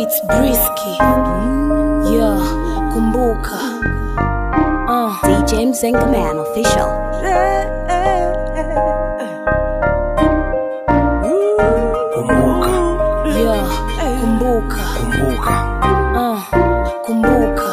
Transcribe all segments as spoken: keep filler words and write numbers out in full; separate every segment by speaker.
Speaker 1: It's Brisky. Yeah, kumbuka. Uh.
Speaker 2: D J Mzenga Man official.
Speaker 3: Kumbuka.
Speaker 1: Yeah, kumbuka.
Speaker 3: Kumbuka.
Speaker 1: Uh, kumbuka.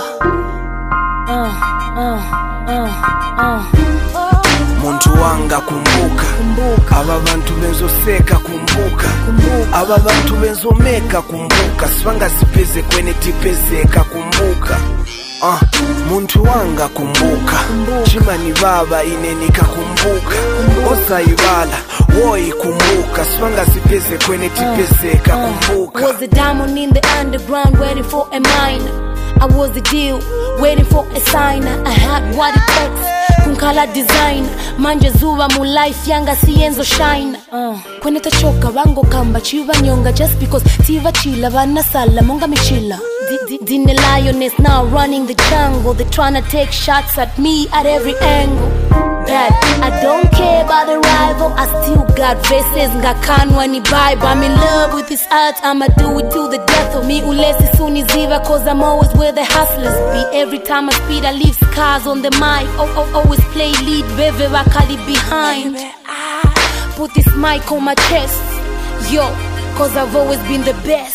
Speaker 1: Uh, uh, uh, uh.
Speaker 3: Muntu wanga kumbuka.
Speaker 1: Kumbuka.
Speaker 3: Aba bantu benzoseka kumbuka.
Speaker 1: Kumbuka.
Speaker 3: Aba bantu benzomeka kumbuka. Sibanga zipeze kwene tipezeka kumbuka. Ah, muntu wanga kumbuka. Chimani baba inenika kumbuka. Osayibala woi kumbuka. Sibanga zipeze kwene tipezeka kumbuka.
Speaker 1: Was a diamond in the underground waiting for a miner. I was a deal waiting for a signer. I had what it takes. Kunkala design manje zuwa mu life yanga siyenzo shine. uh. Kwene tachoka wango kamba chiva nyonga just because tiva chila vana sala monga michila. Dine lioness now running the jungle. They tryna take shots at me at every angle. Dad, I don't care about the rival. I still got verses ngakanwa ni Bible. I'm in love with this art. I'ma do it to the death of me. Ulesi suniziva cause I'm always where the hustlers be. Every time I speed I leave scars on the mic. Oh, oh, always play lead, beve wakali behind. I put this mic on my chest, yo, cause I've always been the best.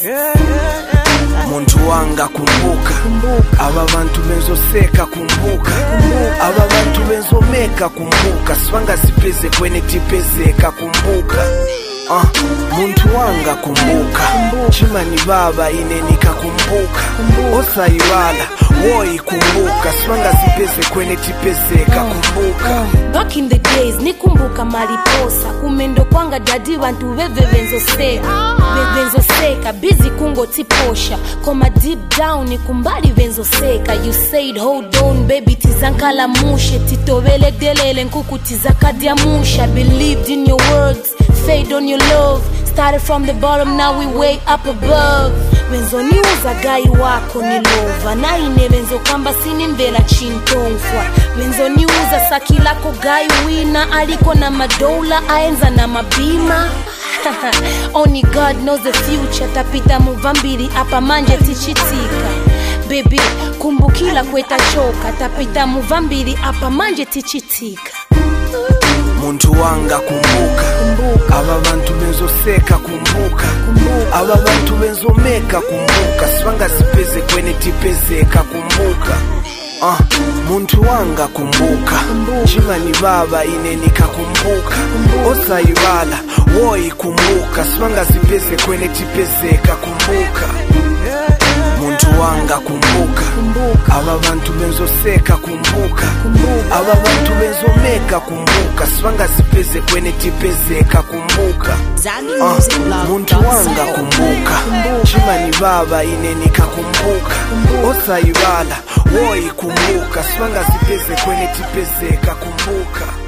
Speaker 3: Muntu wanga kumbuka.
Speaker 1: Kumbuka.
Speaker 3: Aba bantu benzoseka kumbuka. Kumbuka. Aba bantu benzomeka kumbuka. Sibanga zipeze kwene tipezeka kumbuka. Ah, muntu wanga kumbuka. Chimani baba inenika kumbuka. Osayibala woi kumbuka. Sibanga zipeze kwene tipezeka kumbuka.
Speaker 1: Back in the days nikumbuka mariposa. Kumendo kwanga dadi wantu weve venzoseka. Venzoseka busy kungo tiposha. Koma deep down nikumbali venzoseka. You said hold on baby tizankala mushe. Titowele delele nkuku tizakadia musha. Believed in your words, fade on your love. Started from the bottom, now we way up above. Wenzo niuza gai wako ni lova. Na ine wenzo kamba sini mbela chintongfwa. Wenzo niuza sakilako gai wina. Aliko na madola, aenza na mabima. Only God knows the future. Tapita muvambiri apa manje tichitika. Baby, kumbukila kweta choka. Tapita muvambiri apa manje tichitika.
Speaker 3: Muntu wanga kumbuka.
Speaker 1: Kumbuka.
Speaker 3: Aba bantu benzoseka kumbuka.
Speaker 1: Kumbuka.
Speaker 3: Aba bantu benzomeka kumbuka. Sibanga zipeze kwene tipezeka kumbuka. Ah, muntu wanga kumbuka. Chimani baba inenika kumbuka. Osayibala woi kumbuka. Sibanga zipeze kwene tipezeka kumbuka. Muntu wanga kumbuka. Aba bantu benzoseka kumbuka. Aba bantu benzomeka kumbuka. Sibanga zipeze kwene tipezeka kumbuka. Ah, muntu wanga kumbuka. Chimani baba inenika kumbuka. Osayibala woi kumbuka. Sibanga zipeze kwene tipezeka kumbuka.